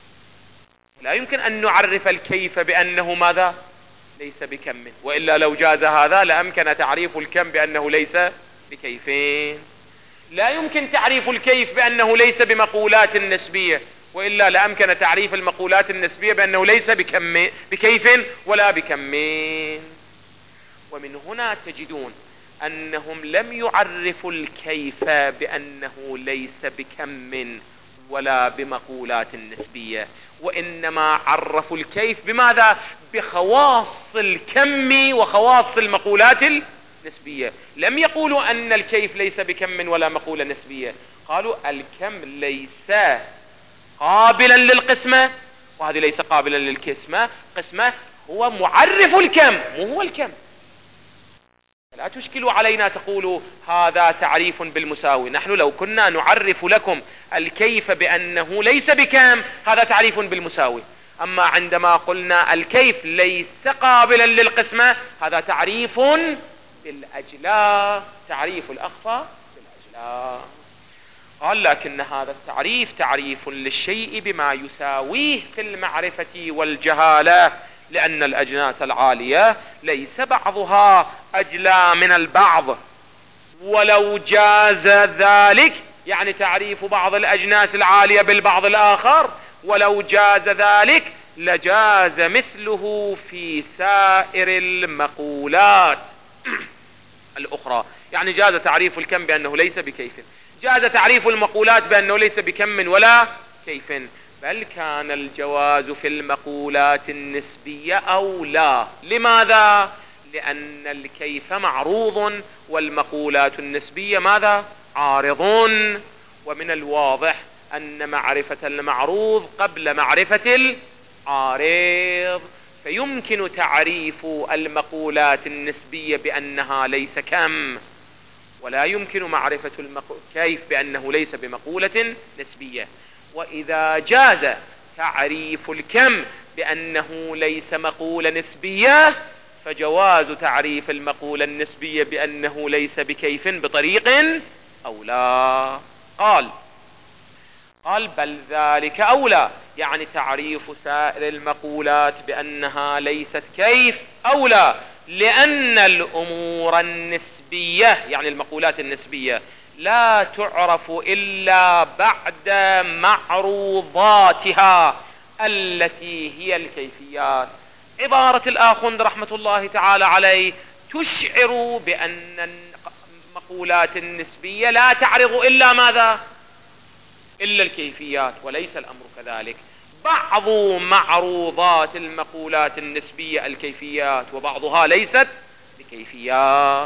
A: لا يمكن أن نعرف الكيف بأنه ماذا؟ ليس بكم، وإلا لو جاز هذا لأمكن تعريف الكم بأنه ليس بكيفين. لا يمكن تعريف الكيف بأنه ليس بمقولات نسبية، وإلا لأمكن تعريف المقولات النسبية بأنه ليس بكم بكيف ولا بكمين. ومن هنا تجدون أنهم لم يعرفوا الكيف بأنه ليس بكم ولا بمقولات نسبية، وإنما عرفوا الكيف بماذا؟ بخواص الكم وخواص المقولات النسبية. لم يقولوا أن الكيف ليس بكم ولا مقولة نسبية، قالوا الكم ليس قابلا للقسمة، وهذه ليس قابلا للقسمة، قسمة هو معرف الكم مو هو الكم. لا تشكلوا علينا تقولوا هذا تعريف بالمساوي، نحن لو كنا نعرف لكم الكيف بأنه ليس بكم هذا تعريف بالمساوي، أما عندما قلنا الكيف ليس قابلا للقسمة هذا تعريف بالأجلاء، تعريف الأخفى بالأجلاء. قال لكن هذا التعريف تعريف للشيء بما يساويه في المعرفة والجهالة، لأن الأجناس العالية ليس بعضها أجلى من البعض، ولو جاز ذلك يعني تعريف بعض الأجناس العالية بالبعض الآخر، ولو جاز ذلك لجاز مثله في سائر المقولات الأخرى. يعني جاز تعريف الكم بأنه ليس بكيف، جاز تعريف المقولات بأنه ليس بكم ولا كيف، بل كان الجواز في المقولات النسبية أولى. لماذا؟ لأن الكيف معروض والمقولات النسبية ماذا؟ عارضون، ومن الواضح أن معرفة المعروض قبل معرفة العارض، فيمكن تعريف المقولات النسبية بأنها ليس كم، ولا يمكن معرفة الكيف بأنه ليس بمقولة نسبية. وإذا جاز تعريف الكم بأنه ليس مقولة نسبية، فجواز تعريف المقولة النسبية بأنه ليس بكيف بطريق أولى. قال قال بل ذلك أولى، يعني تعريف سائر المقولات بأنها ليست كيف أولى، لأن الأمور النسبية يعني المقولات النسبية لا تعرف إلا بعد معروضاتها التي هي الكيفيات. عبارة الآخوند رحمة الله تعالى عليه تشعر بأن المقولات النسبية لا تعرض إلا ماذا؟ إلا الكيفيات، وليس الأمر كذلك. بعض معروضات المقولات النسبية الكيفيات، وبعضها ليست بكيفيات.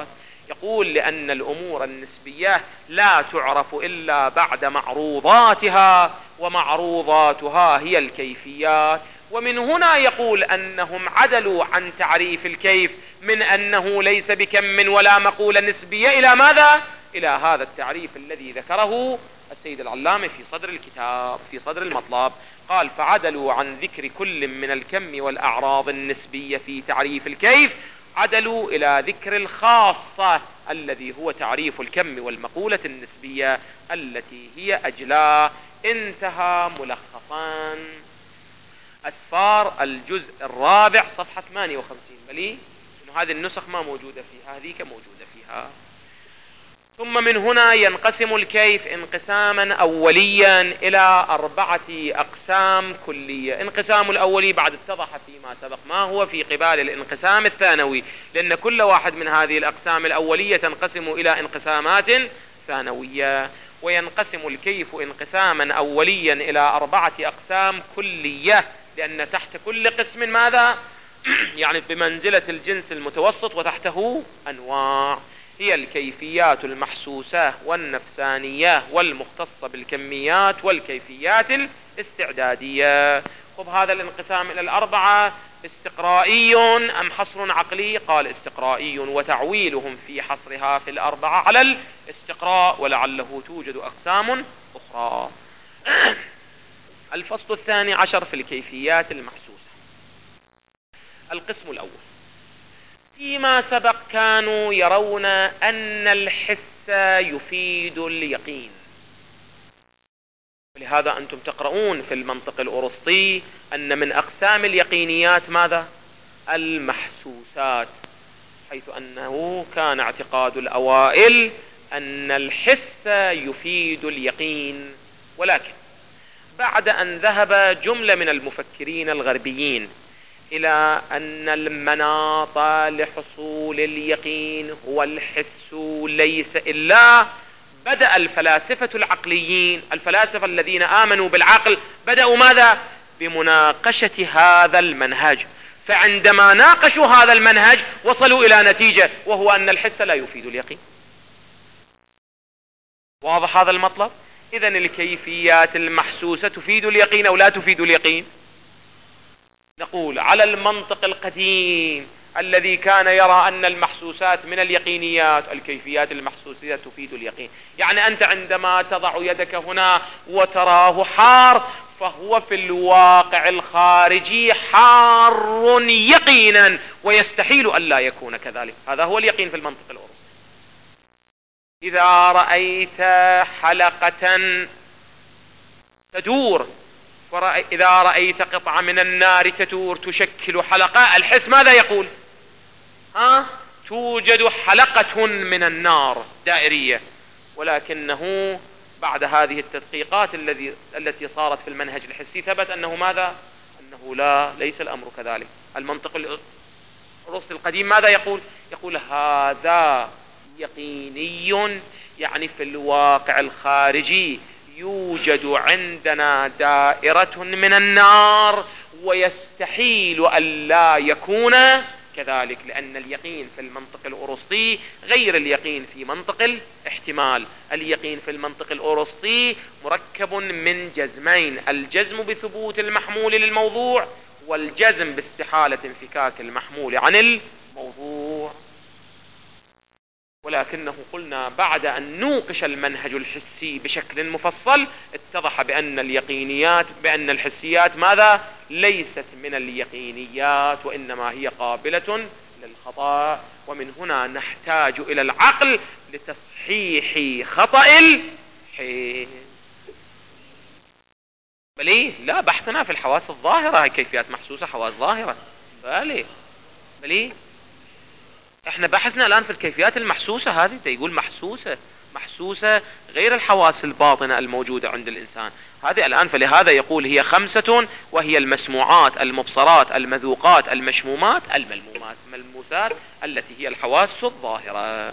A: يقول لأن الأمور النسبية لا تعرف إلا بعد معروضاتها، ومعروضاتها هي الكيفيات. ومن هنا يقول أنهم عدلوا عن تعريف الكيف من أنه ليس بكم ولا مقولة نسبية إلى ماذا؟ إلى هذا التعريف الذي ذكره السيد العلامة في صدر الكتاب في صدر المطلب. قال: فعدلوا عن ذكر كل من الكم والأعراض النسبية في تعريف الكيف، عدلوا إلى ذكر الخاصة الذي هو تعريف الكم والمقولة النسبية التي هي أجلاه. انتهى ملخصان أسفار الجزء الرابع صفحة ثمانية وخمسين. بلي إنه هذه النسخ ما موجودة فيها، هذيك موجودة فيها. ثم من هنا ينقسم الكيف انقساما أوليا إلى أربعة أقسام كلية. انقسام الأولي بعد اتضح فيما سبق ما هو في قبال الانقسام الثانوي، لأن كل واحد من هذه الأقسام الأولية تنقسم إلى انقسامات ثانوية. وينقسم الكيف انقساما أوليا إلى أربعة أقسام كلية، لأن تحت كل قسم ماذا؟ يعني بمنزلة الجنس المتوسط وتحته أنواع. هي الكيفيات المحسوسة والنفسانية والمختصة بالكميات والكيفيات الاستعدادية. خب هذا الانقسام إلى الأربعة استقرائي أم حصر عقلي؟ قال استقرائي، وتعويلهم في حصرها في الأربعة على الاستقراء، ولعله توجد أقسام أخرى. الفصل الثاني عشر في الكيفيات المحسوسة. القسم الأول: فيما سبق كانوا يرون أن الحس يفيد اليقين، ولهذا أنتم تقرؤون في المنطق الأرسطي أن من أقسام اليقينيات ماذا؟ المحسوسات، حيث أنه كان اعتقاد الأوائل أن الحس يفيد اليقين. ولكن بعد أن ذهب جملة من المفكرين الغربيين إلى أن المناط لحصول اليقين هو الحس ليس إلا، بدأ الفلاسفة العقليين، الفلاسفة الذين آمنوا بالعقل، بدأوا ماذا؟ بمناقشة هذا المنهج. فعندما ناقشوا هذا المنهج وصلوا إلى نتيجة، وهو أن الحس لا يفيد اليقين. واضح هذا المطلب؟ إذن الكيفيات المحسوسة تفيد اليقين أو لا تفيد اليقين؟ نقول على المنطق القديم الذي كان يرى أن المحسوسات من اليقينيات، الكيفيات المحسوسية تفيد اليقين. يعني أنت عندما تضع يدك هنا وتراه حار، فهو في الواقع الخارجي حار يقينا، ويستحيل أن لا يكون كذلك. هذا هو اليقين في المنطق الأوروبي. إذا رأيت حلقة تدور، إذا رأيت قطعة من النار تدور تشكل حلقة، الحس ماذا يقول؟ ها؟ توجد حلقة من النار دائرية. ولكنه بعد هذه التدقيقات الذي التي صارت في المنهج الحسي ثبت أنه ماذا؟ أنه لا، ليس الأمر كذلك. المنطق الأرسطي القديم ماذا يقول؟ يقول هذا يقيني، يعني في الواقع الخارجي يوجد عندنا دائرة من النار، ويستحيل أن لا يكون كذلك، لأن اليقين في المنطق الأرسطي غير اليقين في منطق الاحتمال. اليقين في المنطق الأرسطي مركب من جزمين: الجزم بثبوت المحمول للموضوع، والجزم باستحالة انفكاك المحمول عن الموضوع. ولكنه قلنا بعد أن نوقش المنهج الحسي بشكل مفصل اتضح بأن اليقينيات بأن الحسيات ماذا؟ ليست من اليقينيات، وإنما هي قابلة للخطأ. ومن هنا نحتاج إلى العقل لتصحيح خطأ الحس. بلي لا بحثنا في الحواس الظاهرة، هي كيفيات محسوسة حواس ظاهرة. بلي بلي احنا بحثنا الآن في الكيفيات المحسوسة، هذه يقول محسوسة محسوسة غير الحواس الباطنة الموجودة عند الإنسان. هذه الآن فلهذا يقول هي خمسة، وهي المسموعات، المبصرات، المذوقات، المشمومات، الملمومات، الملموسات، التي هي الحواس الظاهرة.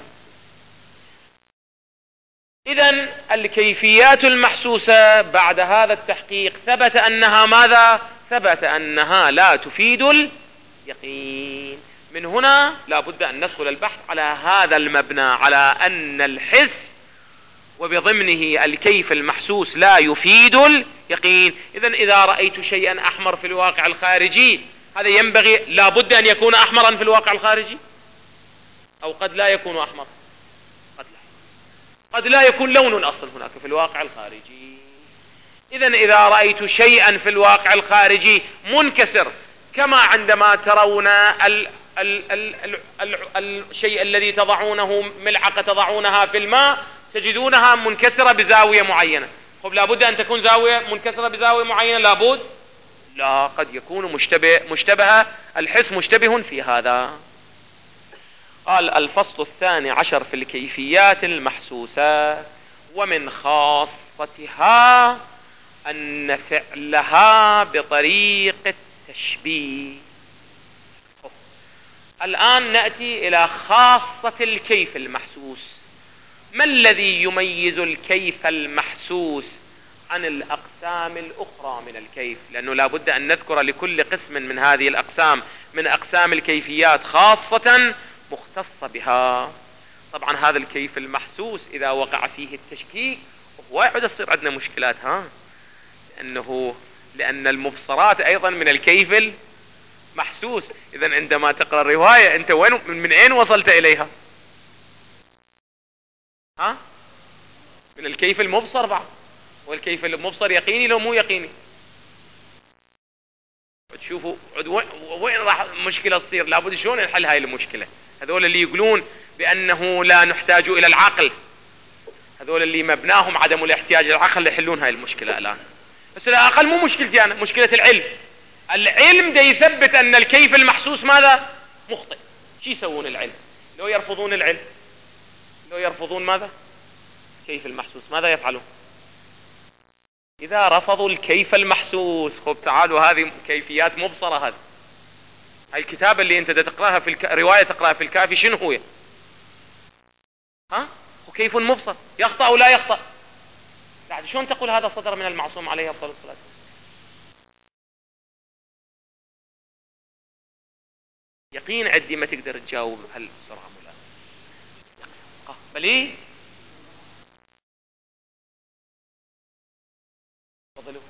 A: إذن الكيفيات المحسوسة بعد هذا التحقيق ثبت أنها ماذا؟ ثبت أنها لا تفيد اليقين. من هنا لابد أن ندخل البحث على هذا المبنى، على أن الحس وبضمنه الكيف المحسوس لا يفيد اليقين. إذن إذا رأيت شيئا أحمر في الواقع الخارجي، هذا ينبغي لابد أن يكون أحمرا في الواقع الخارجي، أو قد لا يكون أحمر، قد لا قد لا يكون لون أصل هناك في الواقع الخارجي. إذن إذا رأيت شيئا في الواقع الخارجي منكسر، كما عندما ترون ال ال ال ال ال الشيء الذي تضعونه ملعقة تضعونها في الماء تجدونها منكسرة بزاوية معينة. طب لابد أن تكون زاوية منكسرة بزاوية معينة؟ لابد؟ لا، قد يكون مشتبه مشتبه الحس مشتبه في هذا. قال الفصل الثاني عشر في الكيفيات المحسوسة، ومن خاصتها أن فعلها بطريق التشبيه. الآن نأتي إلى خاصة الكيف المحسوس. ما الذي يميز الكيف المحسوس عن الأقسام الأخرى من الكيف؟ لأنه لا بد أن نذكر لكل قسم من هذه الأقسام من أقسام الكيفيات خاصة مختصة بها. طبعا هذا الكيف المحسوس إذا وقع فيه التشكيك هو يعود يصير عندنا مشكلات، ها لأنه لأن المبصرات أيضا من الكيف المحسوس. إذن عندما تقرأ الرواية أنت وين من أين وصلت إليها؟ ها من الكيف المبصر بعض، والكيف المبصر يقيني لو مو يقيني. تشوفوا وين راح المشكلة تصير؟ لابد شلون نحل هاي المشكلة. هذول اللي يقولون بأنه لا نحتاج إلى العقل، هذول اللي مبناهم عدم الاحتياج إلى العقل يحلون هاي المشكلة الآن. بس العقل مو مشكلتي أنا، مشكلة العلم. العلم دا يثبت أن الكيف المحسوس ماذا؟ مخطئ. شو يسوون العلم؟ لو يرفضون العلم، لو يرفضون ماذا؟ كيف المحسوس، ماذا يفعلون؟ إذا رفضوا الكيف المحسوس، خب تعالوا هذه كيفيات مبصرة. هذه هاي الكتابة اللي أنت تقرأها في الك... رواية تقرأها في الكافي شنو هو؟ ها؟ وكيف مبصر يخطأ أو لا يخطأ؟ بعد شلون تقول هذا صدر من المعصوم عليه أفضل الصلاة والسلام؟ يقين عندي ما تقدر تجاوب هالسرعة مولانا. بل ايه؟ تفضلوا.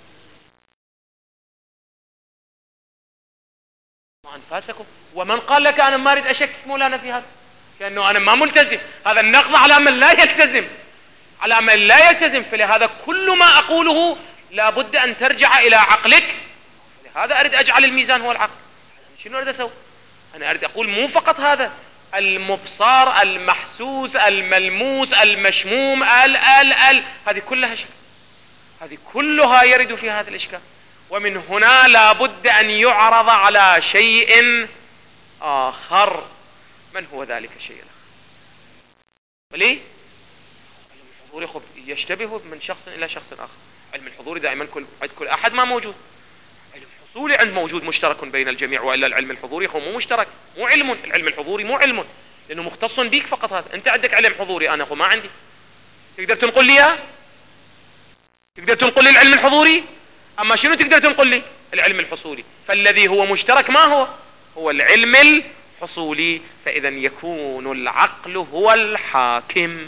A: ما انفاسكم. ومن قال لك انا ما اريد اشكك مولانا في هذا؟ كأنه انا ما ملتزم. هذا النقض على من لا يلتزم، على من لا يلتزم. فلهذا كل ما اقوله لابد ان ترجع الى عقلك. لهذا اريد اجعل الميزان هو العقل. شنو اريد اسوي؟ انا اريد اقول مو فقط هذا، المبصر المحسوس الملموس المشموم ال ال ال هذه كلها شيء، هذه كلها يرد في هذا الاشكال. ومن هنا لابد ان يعرض على شيء اخر. من هو ذلك الشيء الاخر؟ ليه؟ علم الحضور يشتبه من شخص الى شخص اخر. علم الحضور دائما كل عند كل احد ما موجود. علم الحصولي عند موجود مشترك بين الجميع، والا العلم الحضوري هو مو مشترك، مو علم. العلم الحضوري مو علم لانه مختص بيك فقط. هذا انت عندك علم حضوري، انا هو ما عندي. تقدر تنقل لي اياه؟ تقدر تنقل لي العلم الحضوري؟ اما شنو تقدر تنقل لي؟ العلم الحصولي. فالذي هو مشترك ما هو؟ هو العلم الحصولي. فاذا يكون العقل هو الحاكم.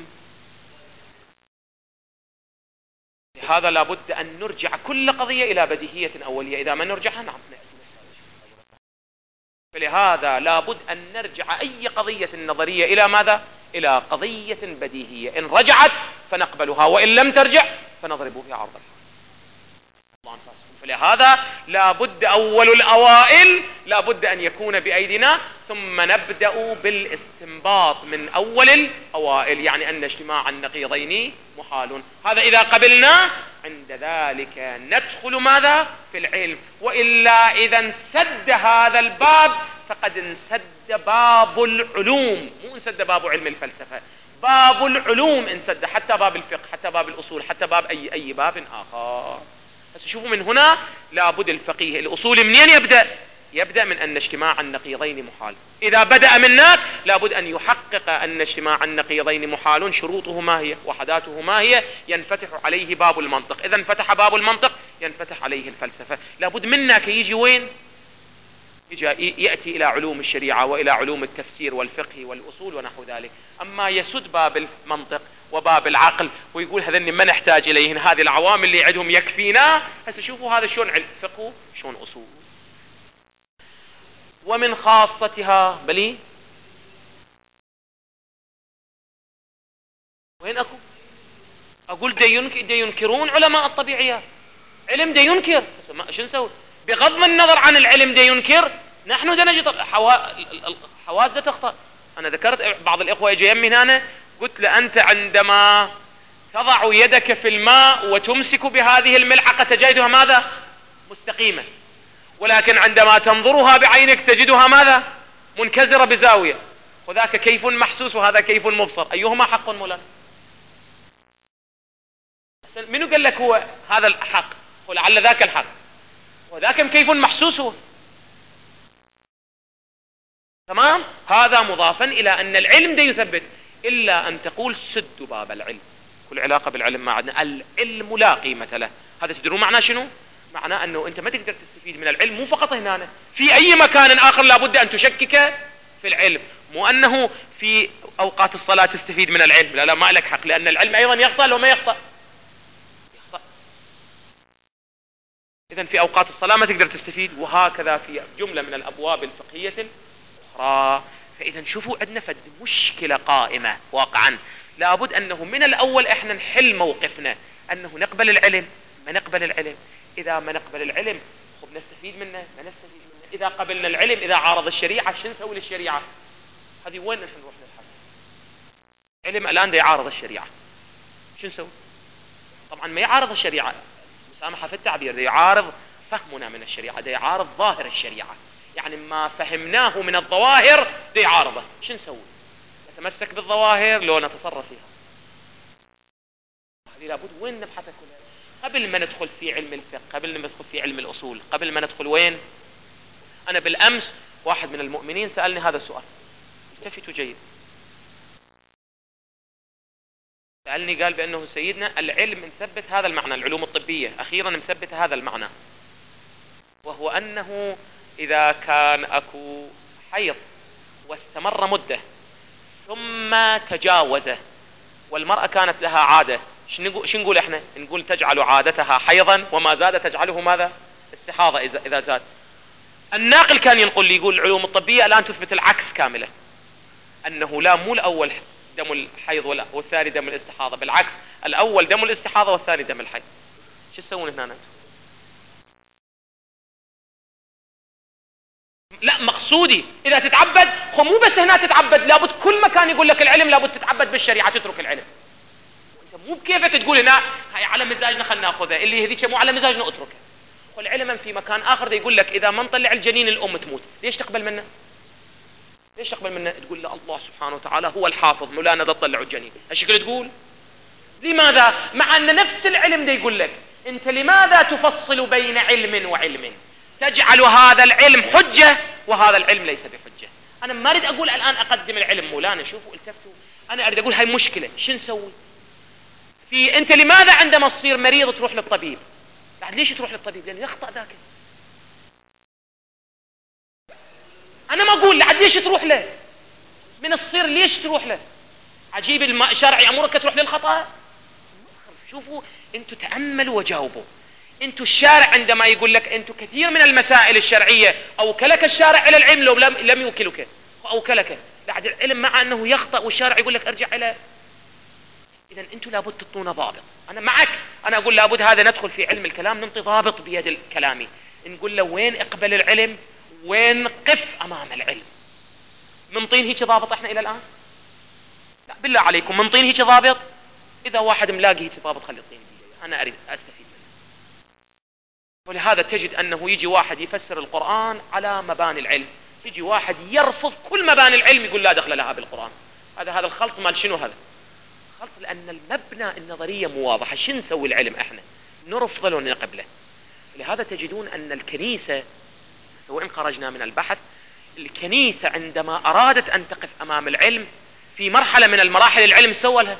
A: لهذا لابد ان نرجع كل قضية الى بديهية اولية. اذا ما نرجعها نعم. فلهذا لابد ان نرجع اي قضية نظرية الى ماذا؟ الى قضية بديهية. ان رجعت فنقبلها، وان لم ترجع فنضرب في عرض الحق. فلهذا لابد اول الاوائل لابد ان يكون بايدينا، ثم نبدأ بالاستنباط من اول الاوائل، يعني ان اجتماع النقيضين محال. هذا اذا قبلنا، عند ذلك ندخل ماذا؟ في العلم. والا اذا انسد هذا الباب فقد انسد باب العلوم، مو انسد باب علم الفلسفة، باب العلوم انسد، حتى باب الفقه، حتى باب الاصول، حتى باب اي اي باب اخر. بس شوفوا من هنا لابد الفقيه الاصول منين يبدأ؟ يبدأ من ان اجتماع النقيضين محال. اذا بدأ من هناك لابد ان يحقق ان اجتماع النقيضين محال. شروطه ما هي؟ وحداته ما هي؟ ينفتح عليه باب المنطق. اذا انفتح باب المنطق ينفتح عليه الفلسفة. لابد منا كي يجي وين؟ يأتي إلى علوم الشريعة وإلى علوم التفسير والفقه والأصول ونحو ذلك. أما يسد باب المنطق وباب العقل ويقول هذني ما نحتاج إليهن، هذه العوامل اللي عندهم يكفينا. هسه شوفوا هذا شلون فقه شلون أصول. ومن خاصتها بلي وين أكو أقول دي ينكرون علماء الطبيعيات، علم دي ينكر، شو نسوي بغض النظر عن العلم دي ينكر؟ نحن دا نجي حواس دا تخطأ. أنا ذكرت بعض الإخوة يجي يمي هنا، قلت له أنت عندما تضع يدك في الماء وتمسك بهذه الملعقة تجدها ماذا؟ مستقيمة، ولكن عندما تنظرها بعينك تجدها ماذا؟ منكسرة بزاوية، وذاك كيف محسوس وهذا كيف مبصر، أيهما حق مولانا؟ منو قال لك هو هذا الحق ولعل ذاك الحق، وذاك كيف محسوس هو. تمام. هذا مضافا إلى أن العلم ده يثبت، إلا أن تقول سد باب العلم، كل علاقة بالعلم ما عندنا. العلم لا قيمة له، هذا تدرون معناه شنو؟ معناه أنه أنت ما تقدر تستفيد من العلم مو فقط هنا، في أي مكان آخر لابد أن تشكك في العلم، مو أنه في أوقات الصلاة تستفيد من العلم، لا لا ما لك حق، لأن العلم أيضا يخطأ لو ما يخطأ يخطأ. إذن في أوقات الصلاة ما تقدر تستفيد، وهكذا في جملة من الأبواب الفقهية الأخرى. فإذا شوفوا عندنا فد مشكلة قائمة واقعا، لابد أنه من الأول إحنا نحل موقفنا، أنه نقبل العلم ما نقبل العلم. إذا ما نقبل العلم خب نستفيد منه ما نستفيد منه. إذا قبلنا العلم إذا عارض الشريعة شو نسوي للشريعة؟ هذه وين نحن نروح نبحث؟ علم الآن ده يعارض الشريعة شو نسوي؟ طبعا ما يعارض الشريعة، مسامحة في التعبير، ده يعارض فهمنا من الشريعة، ده يعارض ظاهر الشريعة، يعني ما فهمناه من الظواهر ده يعارضه. شو نسوي؟ نتمسك بالظواهر لو نتصرف فيها؟ هذه لابد وين نبحث كلها قبل ما ندخل في علم الفقه، قبل ما ندخل في علم الأصول، قبل ما ندخل وين؟ أنا بالأمس واحد من المؤمنين سألني هذا السؤال، التفتوا جيد، سألني قال بأنه سيدنا العلم مثبت هذا المعنى، العلوم الطبية أخيرا مثبت هذا المعنى، وهو أنه إذا كان أكو حيض واستمر مدة ثم تجاوزه والمرأة كانت لها عادة، شو نقول احنا؟ نقول تجعل عادتها حيضا وما زاد تجعله ماذا؟ استحاضة إذا, إذا زاد. الناقل كان ينقل لي يقول العلوم الطبية الآن تثبت العكس كاملة، أنه لا مو الأول دم الحيض والثاني دم الاستحاضة، بالعكس الأول دم الاستحاضة والثاني دم الحيض. شو تسوون هنا أنتم؟ لا مقصودي إذا تتعبد هو مو بس هنا تتعبد، لابد كل مكان يقول لك العلم لابد تتعبد بالشريعة، تترك العلم. وانت مو بكيفك تقول هنا هاي على مزاجنا خلنا ناخذها، اللي هذيك مو على مزاجنا اتركها. والعلم في مكان آخر يقول لك إذا ما نطلع الجنين الأم تموت، ليش تقبل منه؟ ليش تقبل منه؟ تقول له الله سبحانه وتعالى هو الحافظ مولانا ده تطلعوا الجنين، هالشكل تقول؟ لماذا؟ مع أن نفس العلم ده يقول لك أنت لماذا تفصل بين علم وعلم؟ تجعل هذا العلم حجة وهذا العلم ليس بحجة. أنا ما أريد أقول الآن أقدم العلم مولانا، شوفوا التفتوا، أنا أريد أقول هاي مشكلة، شو نسوي؟ في أنت لماذا عندما تصير مريض تروح للطبيب؟ بعد ليش تروح للطبيب؟ لأن يخطأ ذاك. أنا ما أقول لعد ليش تروح له؟ من الصير ليش تروح له؟ عجيب الشرع يأمرك تروح للخطأ؟ شوفوا أنتوا تأملوا وجاوبوا. أنتوا الشارع عندما يقول لك أنتوا كثير من المسائل الشرعية أوكلك الشارع إلى العلم لو لم, لم يوكلك أوكلك بعد العلم، مع أنه يخطأ والشارع يقول لك ارجع إلى. إذا أنتوا لابد تعطونا ضابط. أنا معك، أنا أقول لابد هذا ندخل في علم الكلام ننطي ضابط بيد الكلامي، نقول له وين اقبل العلم وين قف أمام العلم. منطين هيك ضابط إحنا إلى الآن؟ لا بالله عليكم منطين هيك ضابط؟ إذا واحد ملاقي هيك ضابط خلي يعطيني، أنا أريد أستفيد. ولهذا تجد أنه يجي واحد يفسر القرآن على مباني العلم، يجي واحد يرفض كل مباني العلم يقول لا دخل لها بالقرآن. هذا هذا الخلط مال شنو هذا؟ خلط لأن المبنى النظرية مو واضحة. شو نسوي العلم احنا؟ نرفضه ولا نقبله؟ لهذا تجدون أن الكنيسة سواء خرجنا من البحث، الكنيسة عندما أرادت أن تقف أمام العلم في مرحلة من المراحل العلم سوى لها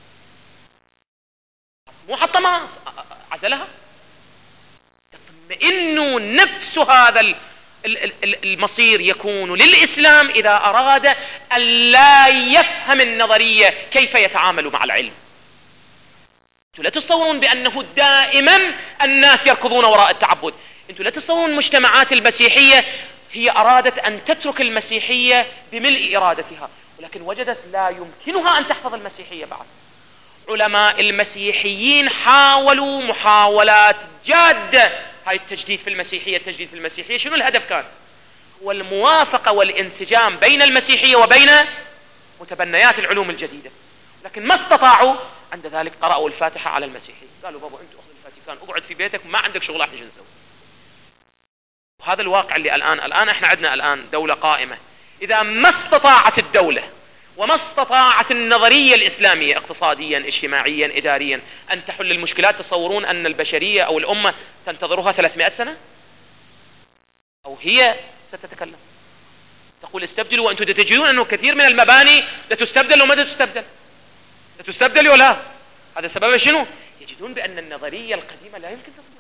A: مو حتى ما عزلها، إنه نفس هذا المصير يكون للإسلام إذا أراد أن لا يفهم النظرية كيف يتعامل مع العلم. أنتم لا تتصورون بأنه دائما الناس يركضون وراء التعبد. أنتم لا تتصورون المجتمعات المسيحية هي أرادت أن تترك المسيحية بملء إرادتها، ولكن وجدت لا يمكنها أن تحفظ المسيحية بعد. علماء المسيحيين حاولوا محاولات جادة. هاي التجديد في المسيحية التجديد في المسيحية شنو الهدف كان؟ هو الموافقة والانسجام بين المسيحية وبين متبنيات العلوم الجديدة، لكن ما استطاعوا. عند ذلك قرأوا الفاتحة على المسيحية، قالوا بابا أنت أخذ الفاتيكان اقعد في بيتك ما عندك شغل احنا شو نسوي. وهذا الواقع اللي الآن الآن احنا عندنا الآن دولة قائمة. إذا ما استطاعت الدولة وما استطاعت النظرية الإسلامية اقتصاديا اجتماعيا إداريا أن تحل المشكلات، تصورون أن البشرية أو الأمة تنتظرها ثلاثمائة سنة؟ أو هي ستتكلم تقول استبدلوا، وأنتم تجدون أنه كثير من المباني لتستبدل وما تستبدل لتستبدل ولا. هذا سبب شنو؟ يجدون بأن النظرية القديمة لا يمكن تطبق.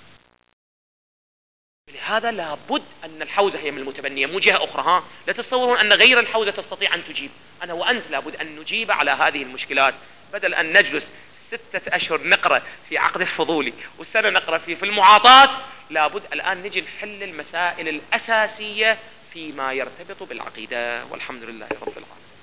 A: لهذا لابد أن الحوزة هي من المتبنية مو جهة أخرى. ها لا تتصورون أن غير الحوزة تستطيع أن تجيب. أنا وأنت لابد أن نجيب على هذه المشكلات، بدل أن نجلس ستة أشهر نقرأ في عقد الفضولي والسنة نقرأ فيه في المعاطات. لابد الآن نجي نحل المسائل الأساسية فيما يرتبط بالعقيدة، والحمد لله رب العالمين.